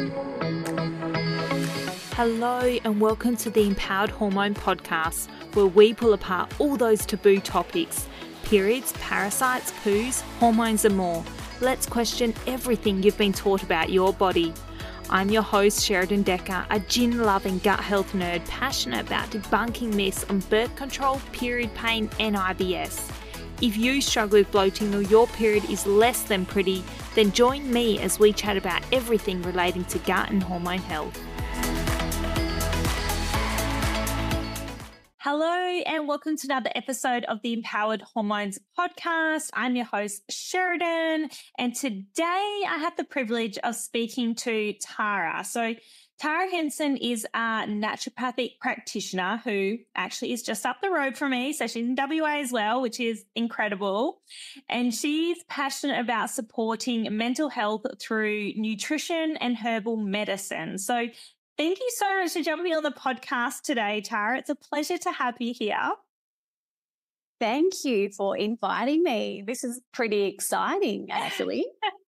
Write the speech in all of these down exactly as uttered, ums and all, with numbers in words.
Hello and welcome to the Empowered Hormone Podcast, where we pull apart all those taboo topics: periods, parasites, poos, hormones and more. Let's question everything you've been taught about your body. I'm your host, Sheridan Decker, a gin-loving gut health nerd passionate about debunking myths on birth control, period pain and I B S. If you struggle with bloating or your period is less than pretty, then join me as we chat about everything relating to gut and hormone health. Hello and welcome to another episode of the Empowered Hormones Podcast. I'm your host, Sheridan, and today I have the privilege of speaking to Tara. So Tara Henson is a naturopathic practitioner who actually is just up the road from me. So she's in W A as well, which is incredible. And she's passionate about supporting mental health through nutrition and herbal medicine. So thank you so much for jumping on the podcast today, Tara. It's a pleasure to have you here. Thank you for inviting me. This is pretty exciting, actually.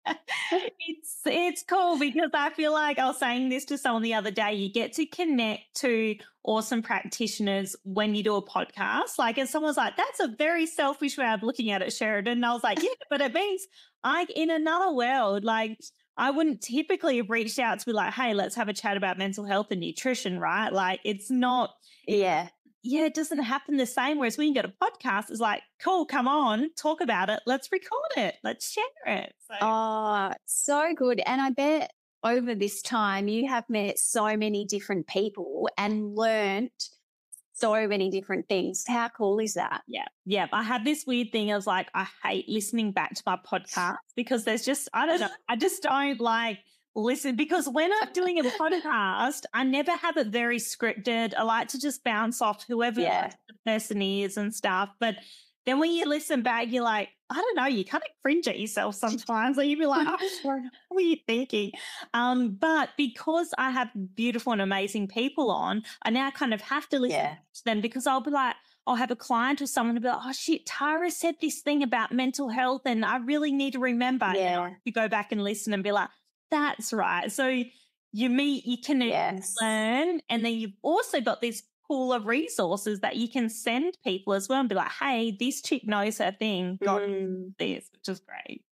it's it's cool because I feel like I was saying this to someone the other day. You get to connect to awesome practitioners when you do a podcast. Like, and someone's like, that's a very selfish way of looking at it, Sheridan. And I was like, yeah, but it means I, in another world, like, I wouldn't typically have reached out to be like, hey, let's have a chat about mental health and nutrition, right? Like, it's not, yeah. Yeah, it doesn't happen the same. Whereas when you get a podcast, it's like, cool, come on, talk about it. Let's record it. Let's share it. So. Oh, so good. And I bet over this time you have met so many different people and learnt so many different things. How cool is that? Yeah. Yeah. I have this weird thing. I was like, I hate listening back to my podcast because there's just, I don't know, I just don't like listen because when I'm doing a podcast, I never have it very scripted. I like to just bounce off whoever yeah. the person is and stuff. But then when you listen back, you're like, I don't know, you kind of cringe at yourself sometimes. Like you'd be like, oh, what were you thinking? Um, but because I have beautiful and amazing people on, I now kind of have to listen yeah. to them because I'll be like, I'll have a client or someone to be like, oh, shit, Tara said this thing about mental health and I really need to remember. Yeah. And you go back and listen and be like, that's right. So you meet, you can yes. learn, and then you've also got this pool of resources that you can send people as well and be like, hey, this chick knows her thing, got mm. this, which is great.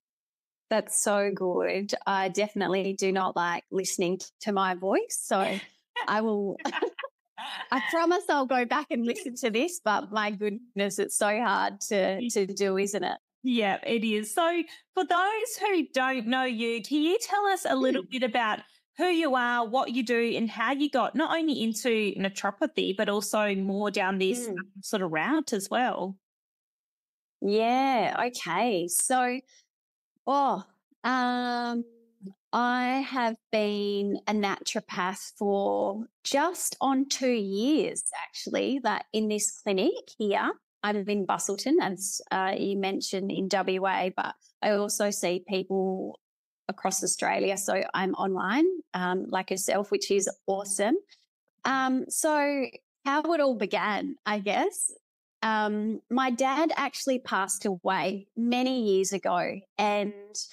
That's so good. I definitely do not like listening to my voice, so I will I promise I'll go back and listen to this, but my goodness, it's so hard to, to do, isn't it? Yeah, it is. So for those who don't know you, can you tell us a little bit about who you are, what you do, and how you got not only into naturopathy, but also more down this mm. sort of route as well? Yeah, okay. So, oh, um, I have been a naturopath for just on two years, actually, that in this clinic here. I'm in Busselton, as uh, you mentioned, in W A, but I also see people across Australia. So I'm online, um, like yourself, which is awesome. Um, so how it all began, I guess, um, my dad actually passed away many years ago, and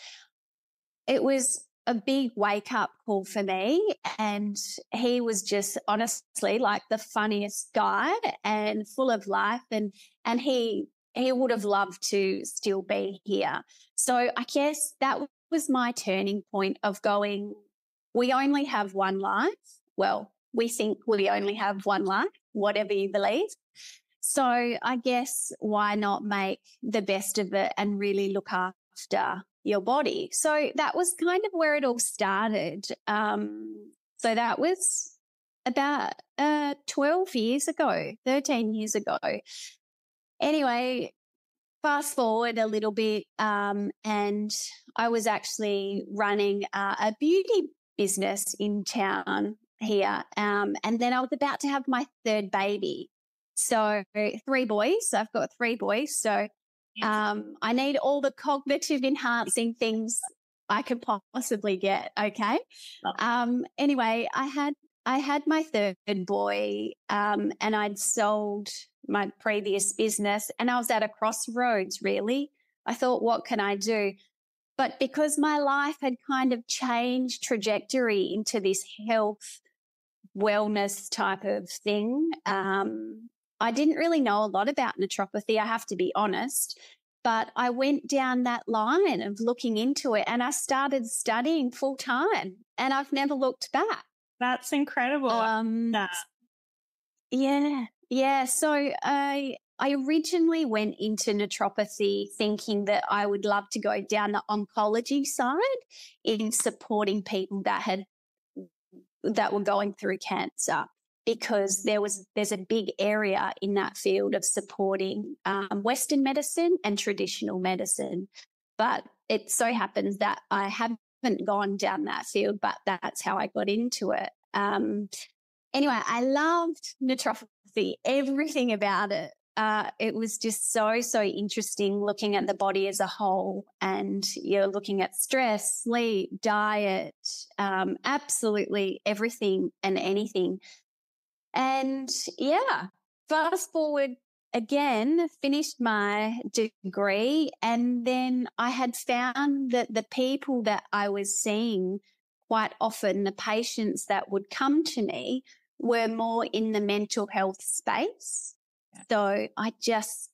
it was a big wake-up call for me, and he was just honestly like the funniest guy and full of life, and and he he would have loved to still be here. So I guess that was my turning point of going, we only have one life. Well, we think we only have one life, whatever you believe. So I guess why not make the best of it and really look after your body. So that was kind of where it all started. Um, so that was about uh, twelve years ago, thirteen years ago. Anyway, fast forward a little bit, um, and I was actually running uh, a beauty business in town here, um, and then I was about to have my third baby. So three boys. I've got three boys. So Um, I need all the cognitive enhancing things I could possibly get. Okay. Um, anyway, I had I had my third boy, um, and I'd sold my previous business, and I was at a crossroads. Really, I thought, what can I do? but because my life had kind of changed trajectory into this health, wellness type of thing, um, I didn't really know a lot about naturopathy, I have to be honest. But I went down that line of looking into it and I started studying full time and I've never looked back. That's incredible. Um, Nah. Yeah, yeah. So I I originally went into naturopathy thinking that I would love to go down the oncology side in supporting people that had that were going through cancer, because there was there's a big area in that field of supporting um, Western medicine and traditional medicine. But it so happens that I haven't gone down that field, but that's how I got into it. Um, anyway, I loved naturopathy, everything about it. Uh, it was just so, so interesting looking at the body as a whole, and you're looking at stress, sleep, diet, um, absolutely everything and anything. And yeah, fast forward again, finished my degree, and then I had found that the people that I was seeing quite often, the patients that would come to me, were more in the mental health space. So I just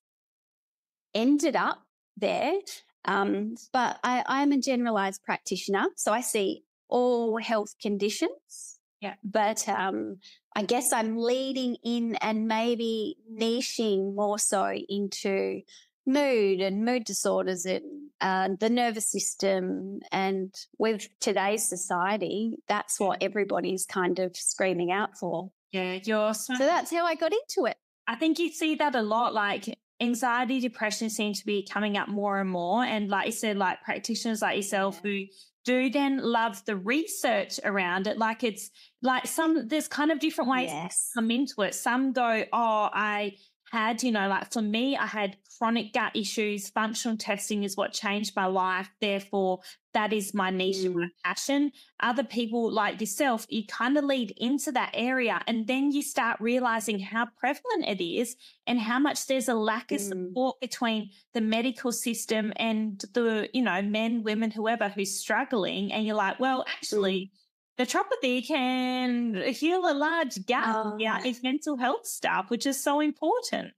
ended up there. Um, but I, I'm a generalized practitioner, so I see all health conditions. Yeah. But um, I guess I'm leading in and maybe niching more so into mood and mood disorders and uh, the nervous system. And with today's society, that's what everybody's kind of screaming out for. Yeah, you're so, so that's how I got into it. I think you see that a lot, like anxiety, depression seem to be coming up more and more. And like you said, like practitioners like yourself Yeah. who do then love the research around it. Like it's like some, there's kind of different ways Yes. to come into it. Some go, oh, I had, you know, like for me, I had chronic gut issues. Functional testing is what changed my life. Therefore, that is my niche and my passion. Other people like yourself, you kind of lead into that area and then you start realizing how prevalent it is and how much there's a lack of support between the medical system and the, you know, men, women, whoever who's struggling. And you're like, well, actually, naturopathy can heal a large gap Oh. yeah, in mental health stuff, which is so important.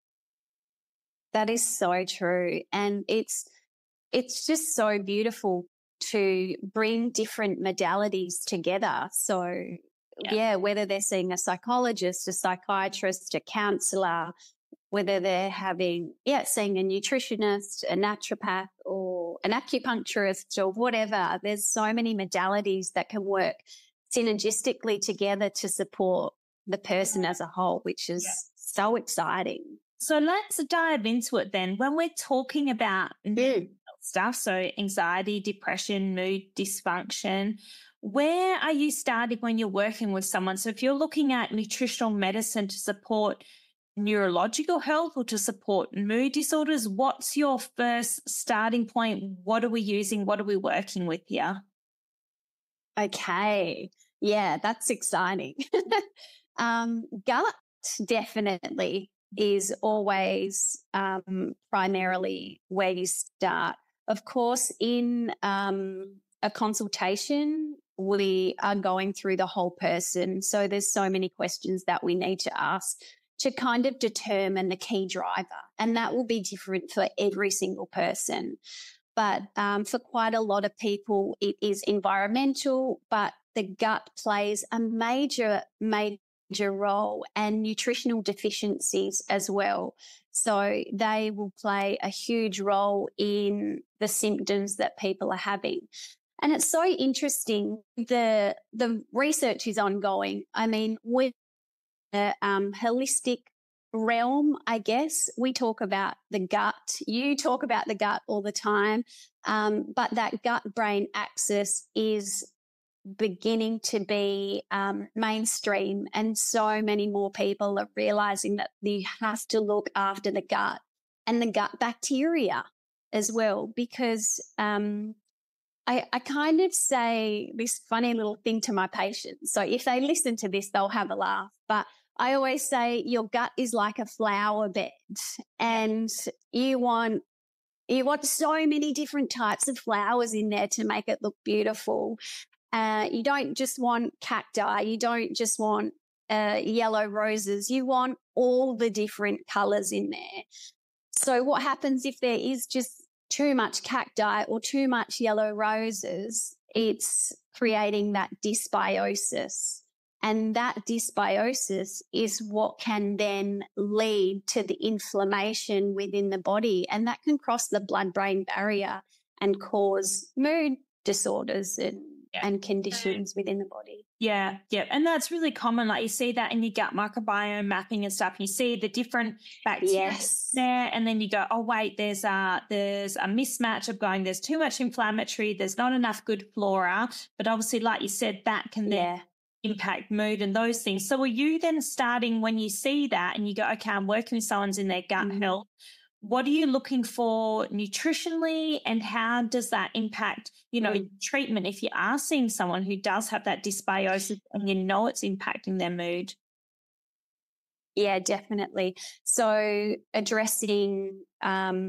That is so true. And it's it's just so beautiful to bring different modalities together. So Yeah. yeah, whether they're seeing a psychologist, a psychiatrist, a counselor, whether they're having, yeah, seeing a nutritionist, a naturopath, or an acupuncturist, or whatever. There's so many modalities that can work synergistically together to support the person as a whole, which is Yeah. so exciting. So let's dive into it then. When we're talking about Mm. stuff, so anxiety, depression, mood dysfunction, where are you starting when you're working with someone? So if you're looking at nutritional medicine to support neurological health or to support mood disorders, what's your first starting point? What are we using? What are we working with here? Okay. Yeah, that's exciting. um, gut definitely is always um, primarily where you start. Of course, in um, a consultation, we are going through the whole person. So there's so many questions that we need to ask to kind of determine the key driver. And that will be different for every single person. But um, for quite a lot of people, it is environmental, but the gut plays a major, major role, and nutritional deficiencies as well. So they will play a huge role in the symptoms that people are having. And it's so interesting. The, the research is ongoing. I mean, with the um, holistic realm, I guess, we talk about the gut. You talk about the gut all the time, um, but that gut-brain axis is beginning to be um, mainstream, and so many more people are realizing that you have to look after the gut and the gut bacteria as well, because um, I, I kind of say this funny little thing to my patients. So if they listen to this, they'll have a laugh, but I always say your gut is like a flower bed, and you want You want so many different types of flowers in there to make it look beautiful. Uh, you don't just want cacti. You don't just want uh, yellow roses. You want all the different colours in there. So what happens if there is just too much cacti or too much yellow roses? It's creating that dysbiosis. And that dysbiosis is what can then lead to the inflammation within the body. And that can cross the blood-brain barrier and cause mood disorders and, yeah. and conditions within the body. Yeah, yeah. And that's really common. Like you see that in your gut microbiome mapping and stuff. You see the different bacteria yes. there, and then you go, oh, wait, there's a, there's a mismatch of going, there's too much inflammatory, there's not enough good flora. But obviously, like you said, that can then yeah. impact mood and those things. So are you then starting when you see that and you go, okay, I'm working with someone's in their gut mm-hmm. health, what are you looking for nutritionally, and how does that impact, you know, mm. treatment if you are seeing someone who does have that dysbiosis and you know it's impacting their mood? Yeah, definitely. So addressing um,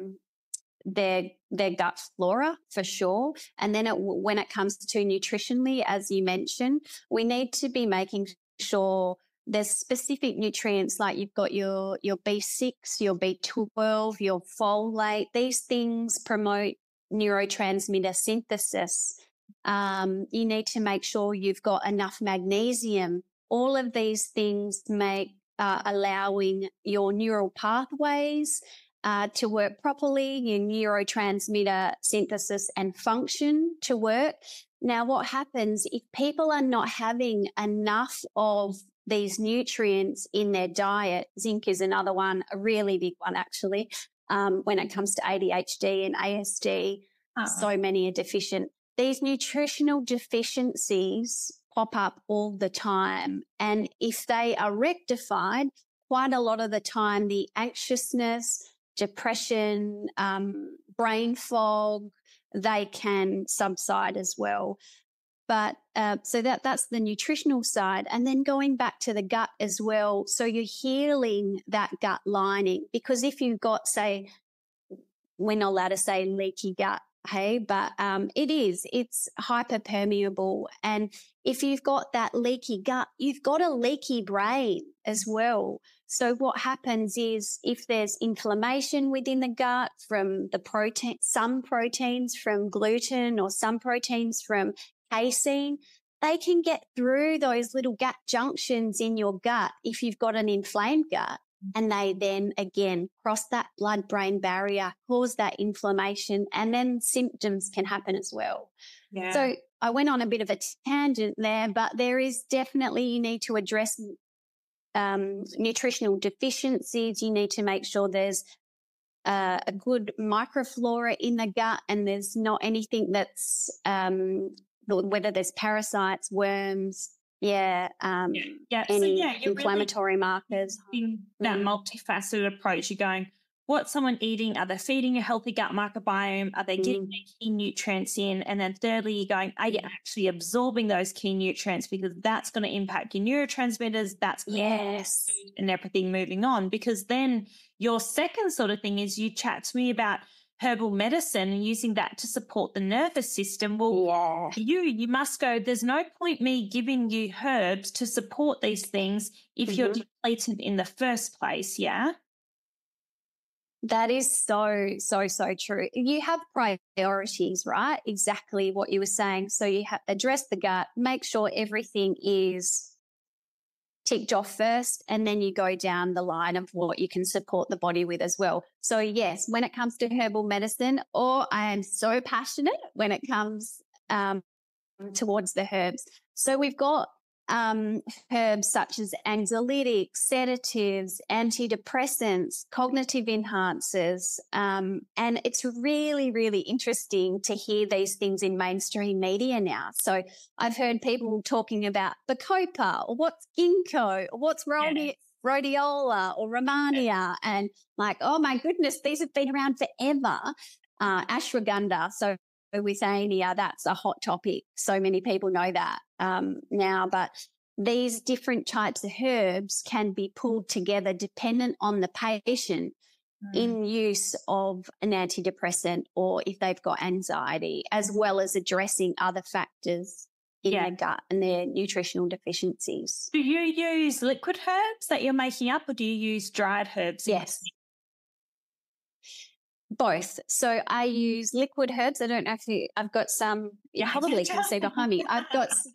their their gut flora for sure. And then it, when it comes to nutritionally, as you mentioned, we need to be making sure there's specific nutrients, like you've got your, your B six, your B twelve, your folate. These things promote neurotransmitter synthesis. Um, you need to make sure you've got enough magnesium. All of these things make uh, allowing your neural pathways uh, to work properly, your neurotransmitter synthesis and function to work. Now, what happens if people are not having enough of these nutrients in their diet? Zinc is another one, a really big one actually, um, when it comes to A D H D and A S D. Uh-huh. So many are deficient. These nutritional deficiencies pop up all the time. And if they are rectified, quite a lot of the time, the anxiousness, depression, um, brain fog, they can subside as well. But uh, so that that's the nutritional side. And then going back to the gut as well. So you're healing that gut lining, because if you've got, say, we're not allowed to say leaky gut, hey, but um, it is, it's hyperpermeable. And if you've got that leaky gut, you've got a leaky brain as well. So what happens is if there's inflammation within the gut from the protein, some proteins from gluten or some proteins from casein, they can get through those little gut junctions in your gut if you've got an inflamed gut, and they then again cross that blood-brain barrier, cause that inflammation, and then symptoms can happen as well. Yeah. So I went on a bit of a tangent there, but there is definitely, you need to address um, nutritional deficiencies. You need to make sure there's uh, a good microflora in the gut, and there's not anything that's um, whether there's parasites, worms, yeah, um, yeah, yeah. any so, yeah, inflammatory really markers. In that mm. multifaceted approach, you're going, what's someone eating? Are they feeding a healthy gut microbiome? Are they getting mm. their key nutrients in? And then thirdly, you're going, are you actually absorbing those key nutrients? Because that's going to impact your neurotransmitters. That's going yes. to and everything moving on. Because then your second sort of thing is you chat to me about herbal medicine and using that to support the nervous system. Well, yeah. you you must go, there's no point me giving you herbs to support these things if mm-hmm. you're depleted in the first place, yeah? That is so, so, so true. You have priorities, right? Exactly what you were saying. So you have address the gut, make sure everything is ticked off first, and then you go down the line of what you can support the body with as well. So yes, when it comes to herbal medicine, or I am so passionate when it comes um, towards the herbs. So we've got um, herbs such as anxiolytics, sedatives, antidepressants, cognitive enhancers. Um, and it's really, really interesting to hear these things in mainstream media now. So I've heard people talking about Bacopa, or what's ginkgo, or what's rhodi- yeah. rhodiola or Romania. And like, oh my goodness, these have been around forever. Uh, ashwagandha. So with Ania, that's a hot topic. So many people know that um, now, but these different types of herbs can be pulled together dependent on the patient. in use of an antidepressant or if they've got anxiety, as well as addressing other factors in Yeah. their gut and their nutritional deficiencies. Do you use liquid herbs that you're making up, or do you use dried herbs? in- Yes. Both. So I use liquid herbs. I don't know if you, I've got some, you Yeah, probably yeah. can see behind me. I've got, s-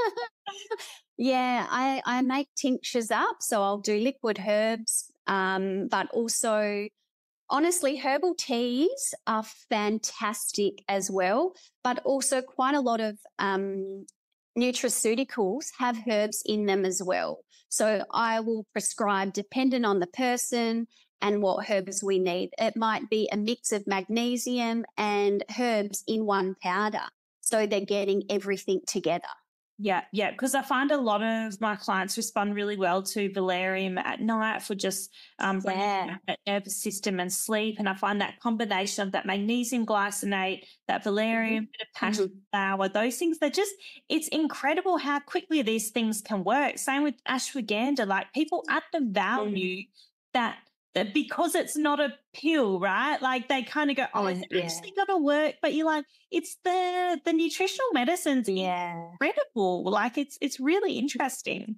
yeah, I, I make tinctures up. So I'll do liquid herbs, um, but also, honestly, herbal teas are fantastic as well, but also quite a lot of um, nutraceuticals have herbs in them as well. So I will prescribe, depending on the person and what herbs we need. It might be a mix of magnesium and herbs in one powder. So they're getting everything together. Yeah, yeah, because I find a lot of my clients respond really well to valerian at night for just um, bringing Yeah. back that nervous system and sleep. And I find that combination of that magnesium glycinate, that valerian, bit of passion flower, those things, they're just, it's incredible how quickly these things can work. Same with ashwagandha. Like, people undervalue that. That because it's not a pill, right? Like, they kind of go, oh, Oh, it's yeah. actually going to work. But you're like, it's the the nutritional medicines Yeah. incredible. Like, it's it's really interesting.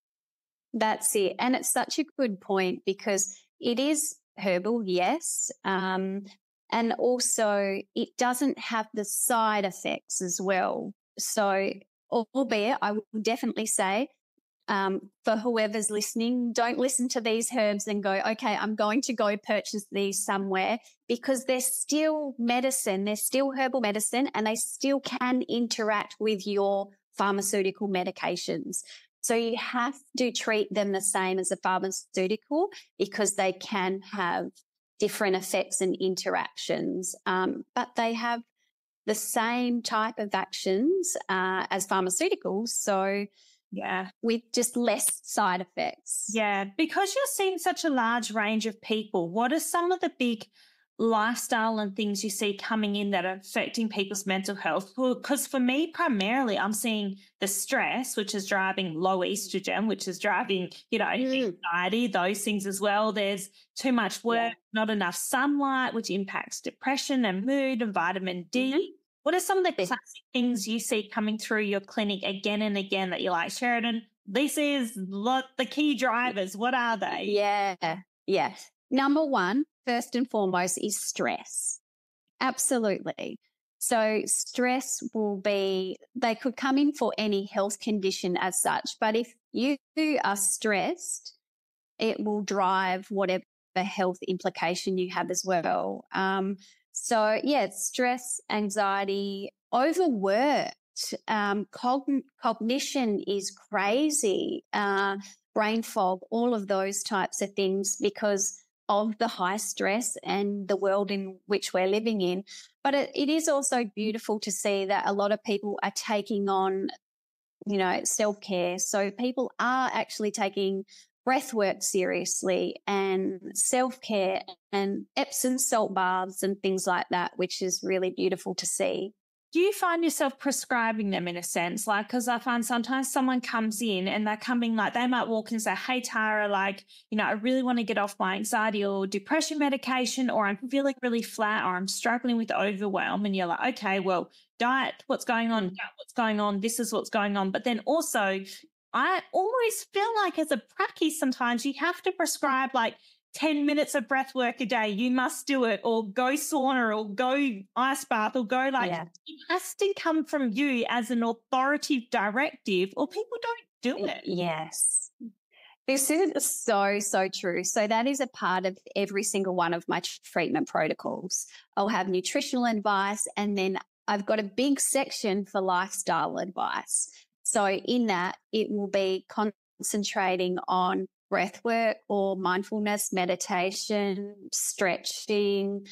That's it. And it's such a good point because it is herbal, yes. Um, and also it doesn't have the side effects as well. So, albeit I will definitely say, um, for whoever's listening, don't listen to these herbs and go, okay, I'm going to go purchase these somewhere, because they're still medicine. They're still herbal medicine, and they still can interact with your pharmaceutical medications. So you have to treat them the same as a pharmaceutical, because they can have different effects and interactions, um, but they have the same type of actions uh, as pharmaceuticals. So Yeah. with just less side effects. Yeah. Because you're seeing such a large range of people, what are some of the big lifestyle and things you see coming in that are affecting people's mental health? Because for me, primarily, I'm seeing the stress, which is driving low estrogen, which is driving, you know, Mm. anxiety, those things as well. There's too much work, not enough sunlight, which impacts depression and mood, and vitamin D. Mhm. What are some of the Yes. classic things you see coming through your clinic again and again that you're like, Sheridan, this is lot the key drivers. What are they? Yeah. Yeah. Number one, first and foremost, is stress. Absolutely. So stress will be, they could come in for any health condition as such, but if you are stressed, it will drive whatever health implication you have as well. Um, so, yeah, stress, anxiety, overworked, um, cogn- cognition is crazy, uh, brain fog, all of those types of things because of the high stress and the world in which we're living in. But it, it is also beautiful to see that a lot of people are taking on, you know, self-care. So people are actually taking breath work seriously and self-care and Epsom salt baths and things like that, which is really beautiful to see. Do you find yourself prescribing them in a sense? Like, because I find sometimes someone comes in and they're coming, like, they might walk in and say, hey, Tara, like, you know, I really want to get off my anxiety or depression medication, or I'm feeling really flat, or I'm struggling with overwhelm. And you're like, okay, well, diet, what's going on? Gut, what's going on? This is what's going on. But then also, I always feel like as a pracky, sometimes you have to prescribe like ten minutes of breath work a day. You must do it, or go sauna, or go ice bath, or go like, Yeah. it has to come from you as an authoritative directive, or people don't do it. Yes. This is so, so true. So that is a part of every single one of my treatment protocols. I'll have nutritional advice, and then I've got a big section for lifestyle advice. So in that, it will be concentrating on breath work or mindfulness, meditation, stretching,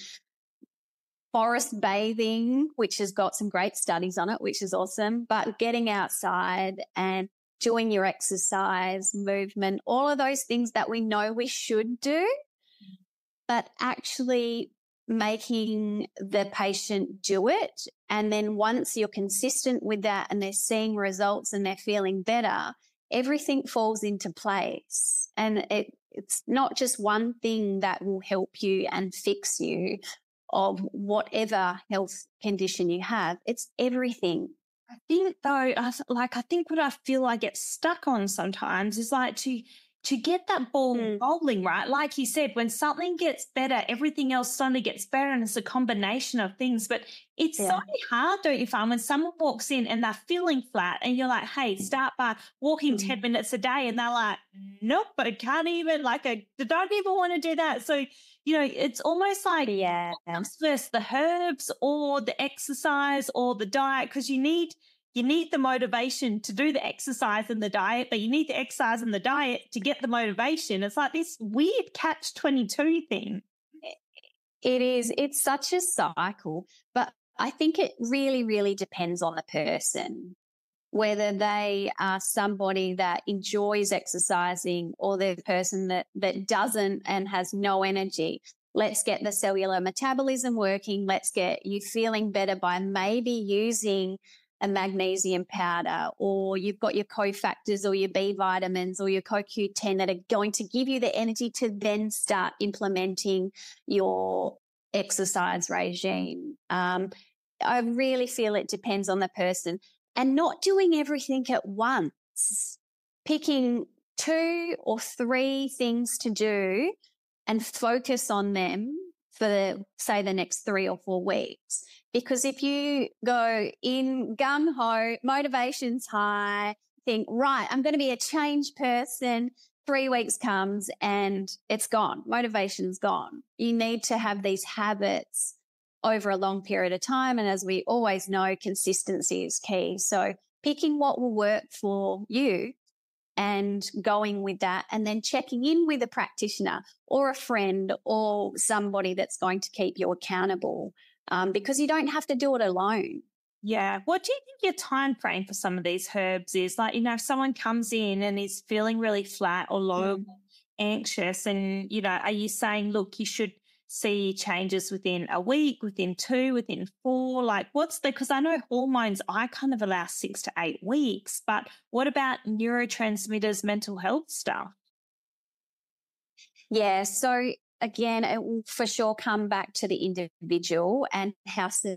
forest bathing, which has got some great studies on it, which is awesome, but getting outside and doing your exercise, movement, all of those things that we know we should do, but actually making the patient do it. And then once you're consistent with that and they're seeing results and they're feeling better, everything falls into place. And it it's not just one thing that will help you and fix you of whatever health condition you have. It's everything. I think though, I, th- like I think what I feel I get stuck on sometimes is like to to get that ball Mm. rolling, right? Like you said, when something gets better, everything else suddenly gets better, and it's a combination of things. But it's so Yeah. hard, don't you find, when someone walks in and they're feeling flat, and you're like, "Hey, start by walking Mm. ten minutes a day," and they're like, "Nope, I can't even. Like, I don't even want to do that." So you know, it's almost like Yeah. versus the herbs or the exercise or the diet, because you need you need the motivation to do the exercise and the diet, but you need the exercise and the diet to get the motivation. It's like this weird catch twenty-two thing. It is. It's such a cycle, but I think it really, really depends on the person, whether they are somebody that enjoys exercising or the person that, that doesn't and has no energy. Let's get the cellular metabolism working. Let's get you feeling better by maybe using a magnesium powder, or you've got your cofactors or your B vitamins or your co Q ten that are going to give you the energy to then start implementing your exercise regime. Um, I really feel it depends on the person, and not doing everything at once, picking two or three things to do and focus on them for, say, the next three or four weeks. Because if you go in gung-ho, motivation's high, think, right, I'm going to be a changed person, three weeks comes and it's gone. Motivation's gone. You need to have these habits over a long period of time. And as we always know, consistency is key. So picking what will work for you and going with that, and then checking in with a practitioner or a friend or somebody that's going to keep you accountable, um, because you don't have to do it alone. Yeah. What do you think your time frame for some of these herbs is? Like, you know, if someone comes in and is feeling really flat or low, Mm. anxious, and, you know, are you saying, look, you should see changes within a week, within two, within four? Like, what's the, because I know hormones, I kind of allow six to eight weeks, but what about neurotransmitters, mental health stuff? Yeah. So again, it will for sure come back to the individual and how se-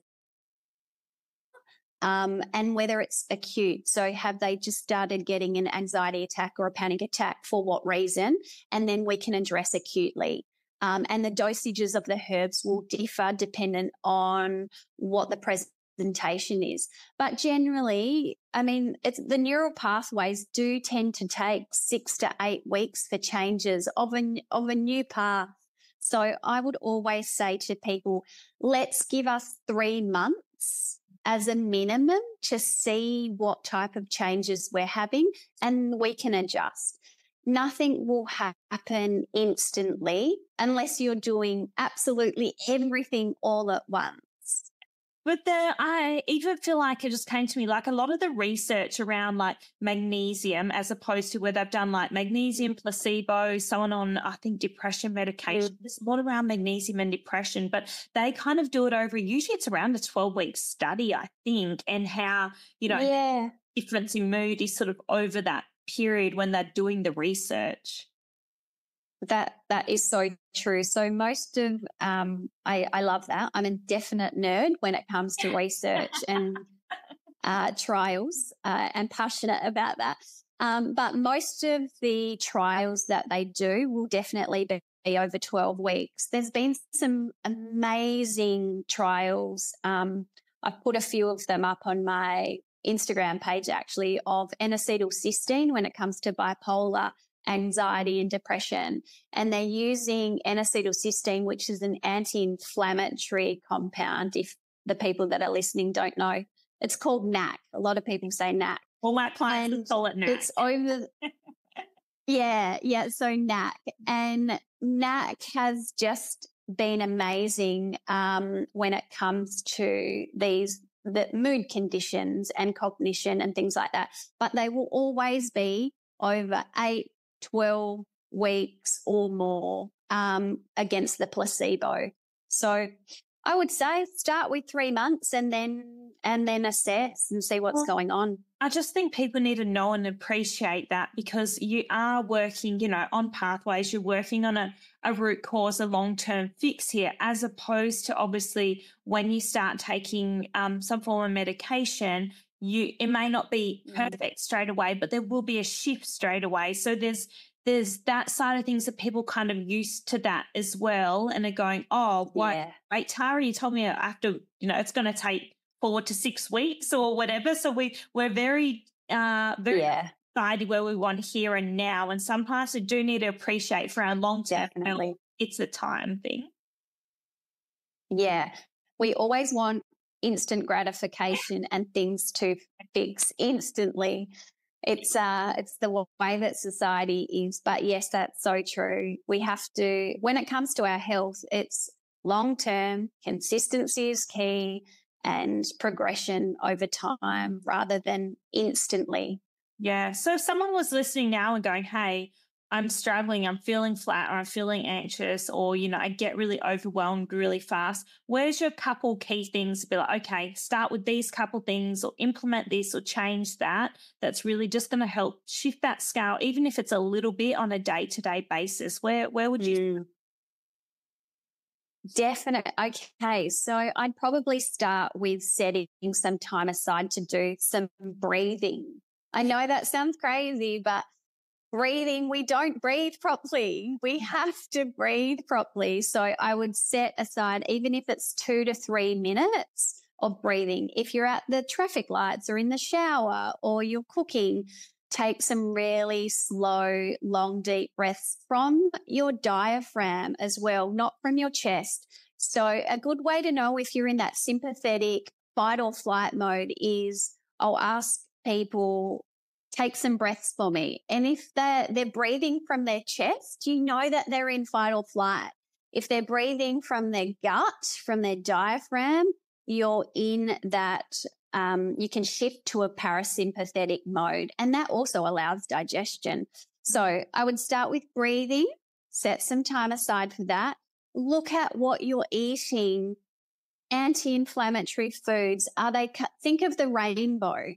um, and whether it's acute. So have they just started getting an anxiety attack or a panic attack, for what reason? And then we can address acutely. Um, and the dosages of the herbs will differ dependent on what the presentation is. But generally, I mean, it's, the neural pathways do tend to take six to eight weeks for changes of a, of a new path. So I would always say to people, let's give us three months as a minimum to see what type of changes we're having, and we can adjust. Nothing will ha- happen instantly unless you're doing absolutely everything all at once. But the, I even feel like it just came to me, like a lot of the research around like magnesium, as opposed to where they've done like magnesium placebo, someone on, I think, depression medication. Mm. There's a lot around magnesium and depression, but they kind of do it over, usually it's around a twelve week study, I think, and how, you know, Yeah. difference in mood is sort of over that period when they're doing the research. That that is so true. So most of um, I I love that. I'm a definite nerd when it comes to research and uh, trials, uh, and passionate about that. Um, but most of the trials that they do will definitely be be over twelve weeks. There's been some amazing trials. Um, I've put a few of them up on my Instagram page, actually, of N-acetylcysteine when it comes to bipolar, anxiety and depression. And they're using N-acetylcysteine, which is an anti-inflammatory compound. If the people that are listening don't know, it's called N A C. A lot of people say N A C. Well, my clients And call it now. it's over. Yeah, yeah. So N A C. And N A C has just been amazing um, when it comes to these the mood conditions and cognition and things like that. But they will always be over eight, twelve weeks or more um, against the placebo. So I would say start with three months and then and then assess and see what's Well, going on. I just think people need to know and appreciate that because you are working, you know, on pathways, you're working on a, a root cause, a long-term fix here, as opposed to obviously when you start taking um, some form of medication, you it may not be Mm. perfect straight away, but there will be a shift straight away. So there's there's that side of things that people kind of used to that as well and are going, oh, what, Yeah. wait, Tara, you told me I have to, you know, it's going to take four to six weeks or whatever. So we we're very uh very Yeah, society where we want here and now. And sometimes we do need to appreciate for our long term health, definitely. it's a time thing. Yeah. We always want instant gratification and things to fix instantly. It's uh it's the way that society is. But yes, that's so true. We have to, when it comes to our health, it's long term, consistency is key and progression over time rather than instantly. Yeah. So if someone was listening now and going, hey, I'm struggling, I'm feeling flat or I'm feeling anxious or, you know, I get really overwhelmed really fast, where's your couple key things to be like, okay, start with these couple things or implement this or change that. That's really just going to help shift that scale, even if it's a little bit on a day-to-day basis. Where where would you Mm. Definite. Okay. So I'd probably start with setting some time aside to do some breathing. I know that sounds crazy, but breathing, we don't breathe properly. We have to breathe properly. So I would set aside, even if it's two to three minutes of breathing. If you're at the traffic lights or in the shower or you're cooking, take some really slow, long, deep breaths from your diaphragm as well, not from your chest. So a good way to know if you're in that sympathetic fight or flight mode is I'll ask people, take some breaths for me. And if they're, they're breathing from their chest, you know that they're in fight or flight. If they're breathing from their gut, from their diaphragm, you're in that, um, you can shift to a parasympathetic mode. And that also allows digestion. So I would start with breathing, set some time aside for that. Look at what you're eating. Anti-inflammatory foods, are they, think of the rainbow.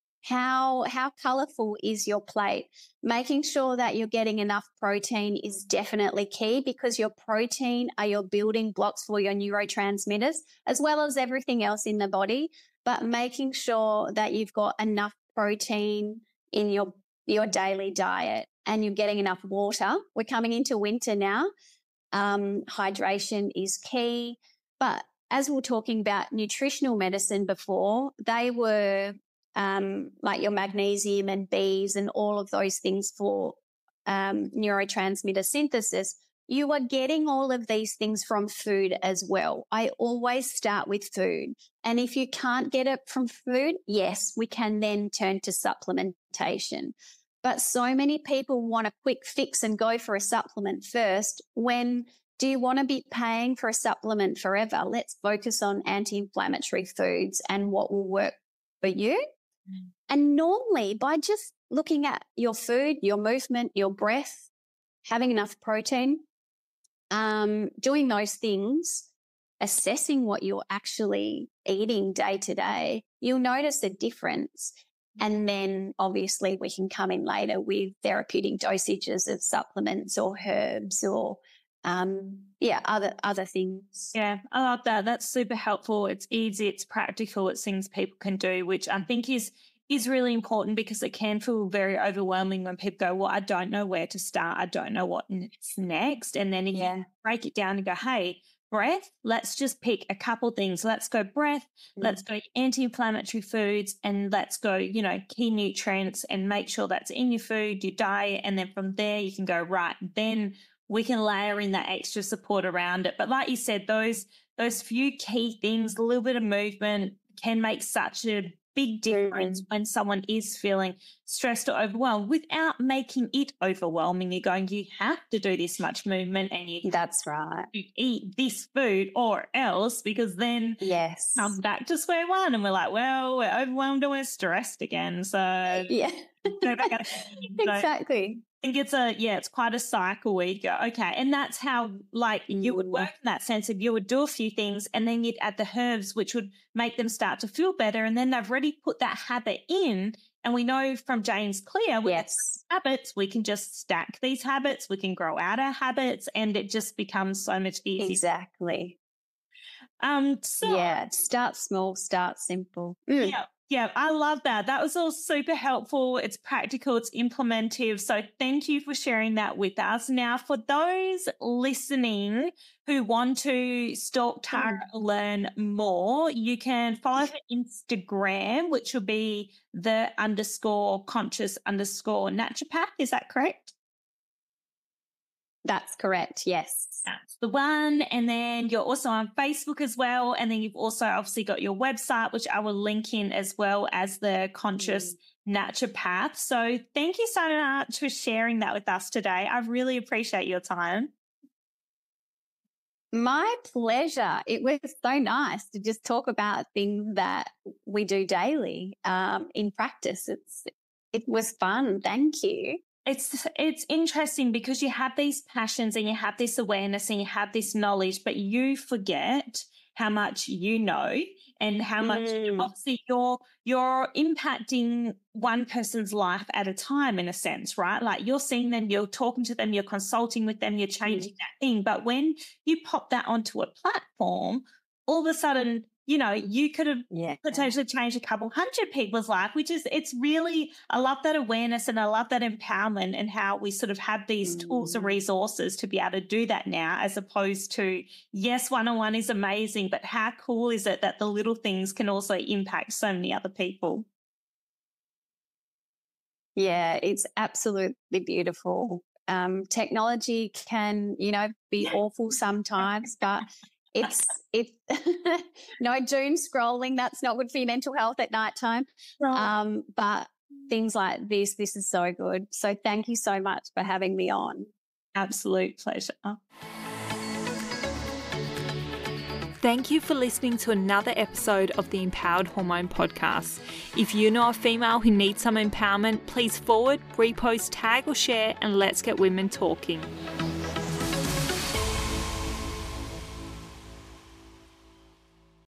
How how colorful is your plate? Making sure that you're getting enough protein is definitely key because your protein are your building blocks for your neurotransmitters as well as everything else in the body. But making sure that you've got enough protein in your your daily diet and you're getting enough water. We're coming into winter now. Um, hydration is key. But as we were talking about nutritional medicine before, they were um, like your magnesium and Bs and all of those things for um, neurotransmitter synthesis, you are getting all of these things from food as well. I always start with food. And if you can't get it from food, yes, we can then turn to supplementation. But so many people want a quick fix and go for a supplement first. When do you want to be paying for a supplement forever? Let's focus on anti-inflammatory foods and what will work for you. And normally by just looking at your food, your movement, your breath, having enough protein, um, doing those things, assessing what you're actually eating day to day, you'll notice a difference. And then obviously we can come in later with therapeutic dosages of supplements or herbs or um, yeah, other other things. Yeah, I love that. That's super helpful. It's easy, it's practical, it's things people can do, which I think is is really important because it can feel very overwhelming when people go, well, I don't know where to start. I don't know what's next. And then if Yeah. you break it down and go, hey, breath, let's just pick a couple things. Let's go breath, Mm. let's go anti-inflammatory foods, and let's go, you know, key nutrients and make sure that's in your food, your diet. And then from there you can go, right, then we can layer in that extra support around it. But like you said, those those few key things, a little bit of movement can make such a big difference Mm. when someone is feeling stressed or overwhelmed without making it overwhelming. You're going, you have to do this much movement and you have That's right. to eat this food or else, because then Yes. come back to square one and we're like, well, we're overwhelmed or we're stressed again. So Yeah. go back out. Exactly. I think it's a, yeah, it's quite a cycle where you go, okay. And that's how, like, you would work in that sense of you would do a few things and then you'd add the herbs, which would make them start to feel better. And then they've already put that habit in. And we know from James Clear, with yes. habits, we can just stack these habits, we can grow out our habits, and it just becomes so much easier. Exactly. Um, so, yeah, start small, start simple. Mm. Yeah. Yeah, I love that. That was all super helpful. It's practical, it's implementive. So thank you for sharing that with us. Now, for those listening who want to stalk Tara or learn more, you can follow her Instagram, which will be the underscore conscious underscore naturopath. Is that correct? That's correct, yes. That's the one. And then you're also on Facebook as well. And then you've also obviously got your website, which I will link in as well as the Conscious mm. Naturopath. So thank you so much for sharing that with us today. I really appreciate your time. My pleasure. It was so nice to just talk about things that we do daily um, in practice. It's It was fun. Thank you. It's it's interesting because you have these passions and you have this awareness and you have this knowledge, but you forget how much you know and how much mm. obviously you're you're impacting one person's life at a time in a sense, right? Like you're seeing them, you're talking to them, you're consulting with them, you're changing mm. that thing. But when you pop that onto a platform, all of a sudden, you know, you could have yeah. potentially changed a couple hundred people's life, which is, it's really, I love that awareness and I love that empowerment and how we sort of have these mm. tools and resources to be able to do that now, as opposed to, yes, one-on-one is amazing, but how cool is it that the little things can also impact so many other people? Yeah, it's absolutely beautiful. Um, technology can, you know, be awful sometimes, but It's it's no doom scrolling. That's not good for your mental health at nighttime. Right. Um, but things like this, this is so good. So thank you so much for having me on. Absolute pleasure. Thank you for listening to another episode of the Empowered Hormone Podcast. If you know a female who needs some empowerment, please forward, repost, tag or share, and let's get women talking.